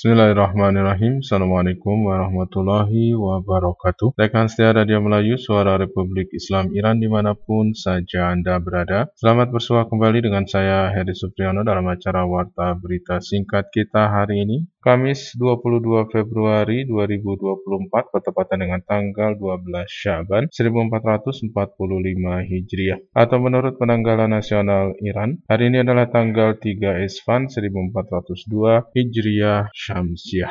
Bismillahirrahmanirrahim. Assalamualaikum warahmatullahi wabarakatuh. Rekan setia Radio Melayu, Suara Republik Islam Iran dimanapun saja Anda berada. Selamat bersua kembali dengan saya, Heri Supriyono, dalam acara Warta Berita Singkat kita hari ini, Kamis 22 Februari 2024, bertepatan dengan tanggal 12 Syaban 1445 Hijriah. Atau menurut penanggalan nasional Iran, hari ini adalah tanggal 3 Esfand 1402 Hijriah Syamsiah.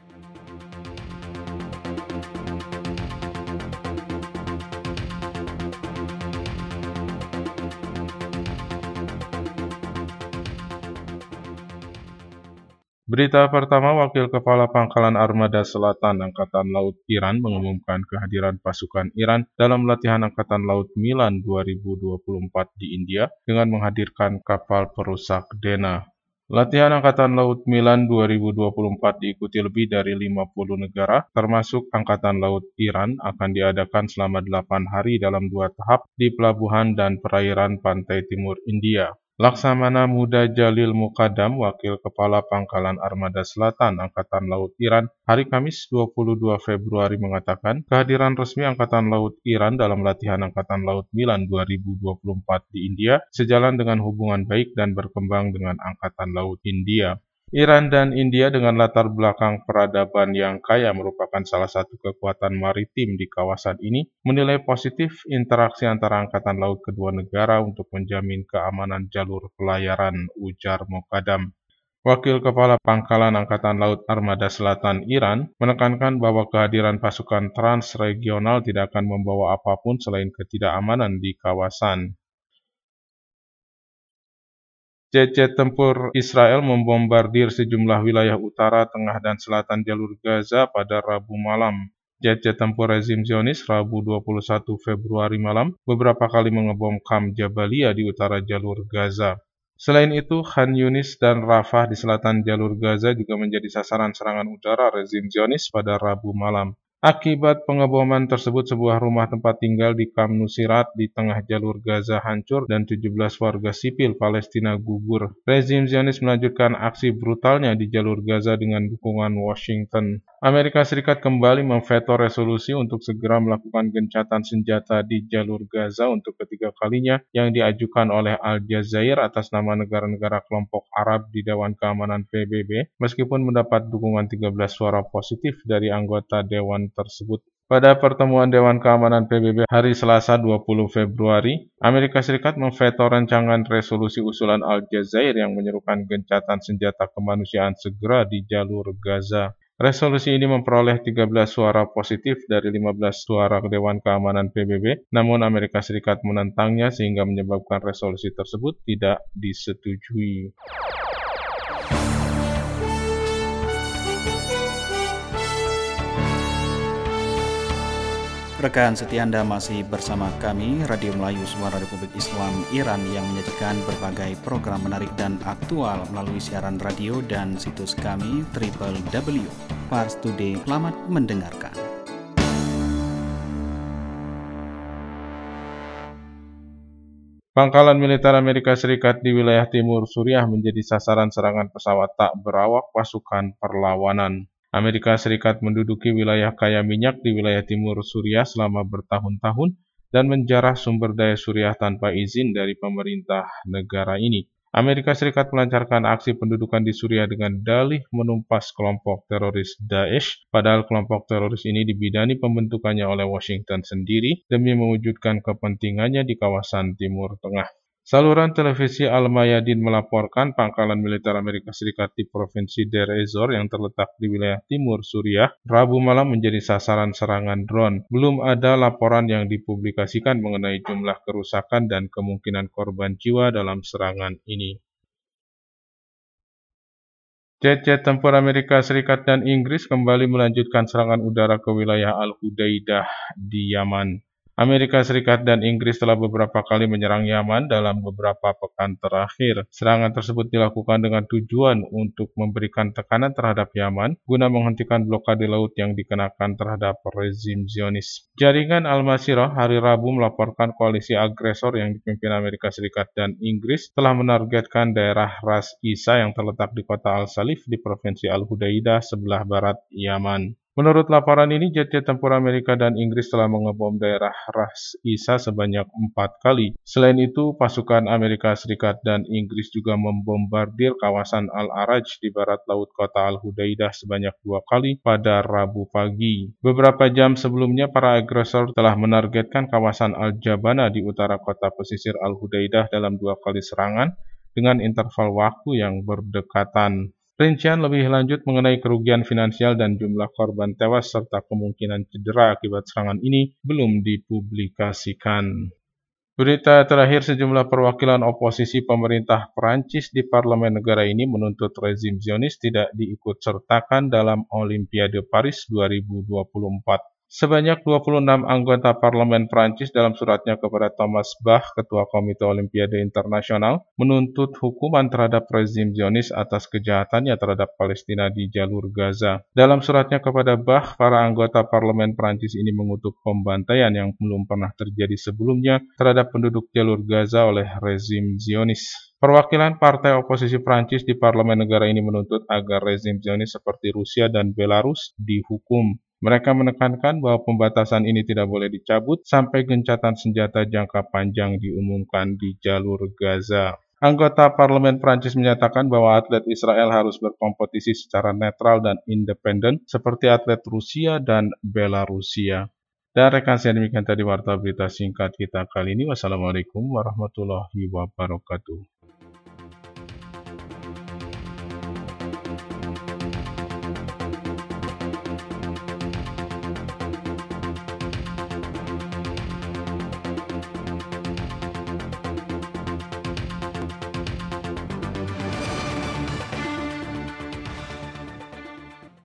Berita pertama, Wakil Kepala Pangkalan Armada Selatan Angkatan Laut Iran mengumumkan kehadiran pasukan Iran dalam latihan Angkatan Laut Milan 2024 di India dengan menghadirkan kapal perusak Dena. Latihan Angkatan Laut Milan 2024 diikuti lebih dari 50 negara, termasuk Angkatan Laut Iran, akan diadakan selama 8 hari dalam 2 tahap di pelabuhan dan perairan pantai timur India. Laksamana Muda Jalil Muqaddam, Wakil Kepala Pangkalan Armada Selatan Angkatan Laut Iran, hari Kamis 22 Februari mengatakan kehadiran resmi Angkatan Laut Iran dalam latihan Angkatan Laut Milan 2024 di India sejalan dengan hubungan baik dan berkembang dengan Angkatan Laut India. Iran dan India dengan latar belakang peradaban yang kaya merupakan salah satu kekuatan maritim di kawasan ini, menilai positif interaksi antara Angkatan Laut kedua negara untuk menjamin keamanan jalur pelayaran, ujar Muqaddam. Wakil Kepala Pangkalan Angkatan Laut Armada Selatan Iran menekankan bahwa kehadiran pasukan transregional tidak akan membawa apapun selain ketidakamanan di kawasan. Jet-jet tempur Israel membombardir sejumlah wilayah utara, tengah, dan selatan jalur Gaza pada Rabu malam. Jet-jet tempur rezim Zionis Rabu 21 Februari malam beberapa kali mengebom kamp Jabalia di utara jalur Gaza. Selain itu, Khan Yunis dan Rafah di selatan jalur Gaza juga menjadi sasaran serangan udara rezim Zionis pada Rabu malam. Akibat pengeboman tersebut, sebuah rumah tempat tinggal di Kamp Nusirat di tengah jalur Gaza hancur dan 17 warga sipil Palestina gugur. Rezim Zionis melanjutkan aksi brutalnya di jalur Gaza dengan dukungan Washington. Amerika Serikat kembali memveto resolusi untuk segera melakukan gencatan senjata di jalur Gaza untuk ketiga kalinya yang diajukan oleh Aljazair atas nama negara-negara kelompok Arab di Dewan Keamanan PBB, meskipun mendapat dukungan 13 suara positif dari anggota Dewan tersebut. Pada pertemuan Dewan Keamanan PBB hari Selasa 20 Februari, Amerika Serikat memveto rancangan resolusi usulan Aljazair yang menyerukan gencatan senjata kemanusiaan segera di jalur Gaza. Resolusi ini memperoleh 13 suara positif dari 15 suara Dewan Keamanan PBB, namun Amerika Serikat menentangnya sehingga menyebabkan resolusi tersebut tidak disetujui. Rekan setia Anda masih bersama kami, Radio Melayu Suara Republik Islam Iran yang menyajikan berbagai program menarik dan aktual melalui siaran radio dan situs kami www.parstoday. Selamat mendengarkan. Pangkalan militer Amerika Serikat di wilayah timur Suriah menjadi sasaran serangan pesawat tak berawak pasukan perlawanan. Amerika Serikat menduduki wilayah kaya minyak di wilayah timur Suriah selama bertahun-tahun dan menjarah sumber daya Suriah tanpa izin dari pemerintah negara ini. Amerika Serikat melancarkan aksi pendudukan di Suriah dengan dalih menumpas kelompok teroris Daesh, padahal kelompok teroris ini dibidani pembentukannya oleh Washington sendiri demi mewujudkan kepentingannya di kawasan Timur Tengah. Saluran televisi Al-Mayadin melaporkan pangkalan militer Amerika Serikat di provinsi Deir ez-Zor yang terletak di wilayah timur Suriah, Rabu malam menjadi sasaran serangan drone. Belum ada laporan yang dipublikasikan mengenai jumlah kerusakan dan kemungkinan korban jiwa dalam serangan ini. Jet-jet tempur Amerika Serikat dan Inggris kembali melanjutkan serangan udara ke wilayah Al-Hudaidah di Yaman. Amerika Serikat dan Inggris telah beberapa kali menyerang Yaman dalam beberapa pekan terakhir. Serangan tersebut dilakukan dengan tujuan untuk memberikan tekanan terhadap Yaman guna menghentikan blokade laut yang dikenakan terhadap rezim Zionis. Jaringan Al-Masirah hari Rabu melaporkan koalisi agresor yang dipimpin Amerika Serikat dan Inggris telah menargetkan daerah Ras Isa yang terletak di kota Al-Salif di Provinsi Al-Hudaidah sebelah barat Yaman. Menurut laporan ini, jet-jet tempur Amerika dan Inggris telah mengebom daerah Ras Isa sebanyak 4 kali. Selain itu, pasukan Amerika Serikat dan Inggris juga membombardir kawasan Al-Araj di barat laut kota Al-Hudaidah sebanyak 2 kali pada Rabu pagi. Beberapa jam sebelumnya, para agresor telah menargetkan kawasan Al-Jabana di utara kota pesisir Al-Hudaidah dalam 2 kali serangan dengan interval waktu yang berdekatan. Rincian lebih lanjut mengenai kerugian finansial dan jumlah korban tewas serta kemungkinan cedera akibat serangan ini belum dipublikasikan. Berita terakhir, sejumlah perwakilan oposisi pemerintah Prancis di parlemen negara ini menuntut rezim Zionis tidak diikut-sertakan dalam Olimpiade Paris 2024. Sebanyak 26 anggota parlemen Prancis dalam suratnya kepada Thomas Bach, Ketua Komite Olimpiade Internasional, menuntut hukuman terhadap rezim Zionis atas kejahatannya terhadap Palestina di jalur Gaza. Dalam suratnya kepada Bach, para anggota parlemen Prancis ini mengutuk pembantaian yang belum pernah terjadi sebelumnya terhadap penduduk jalur Gaza oleh rezim Zionis. Perwakilan partai oposisi Prancis di parlemen negara ini menuntut agar rezim Zionis seperti Rusia dan Belarus dihukum. Mereka menekankan bahwa pembatasan ini tidak boleh dicabut sampai gencatan senjata jangka panjang diumumkan di jalur Gaza. Anggota parlemen Prancis menyatakan bahwa atlet Israel harus berkompetisi secara netral dan independen seperti atlet Rusia dan Belarusia. Dan rekan saya, demikian tadi warta berita singkat kita kali ini. Wassalamualaikum warahmatullahi wabarakatuh.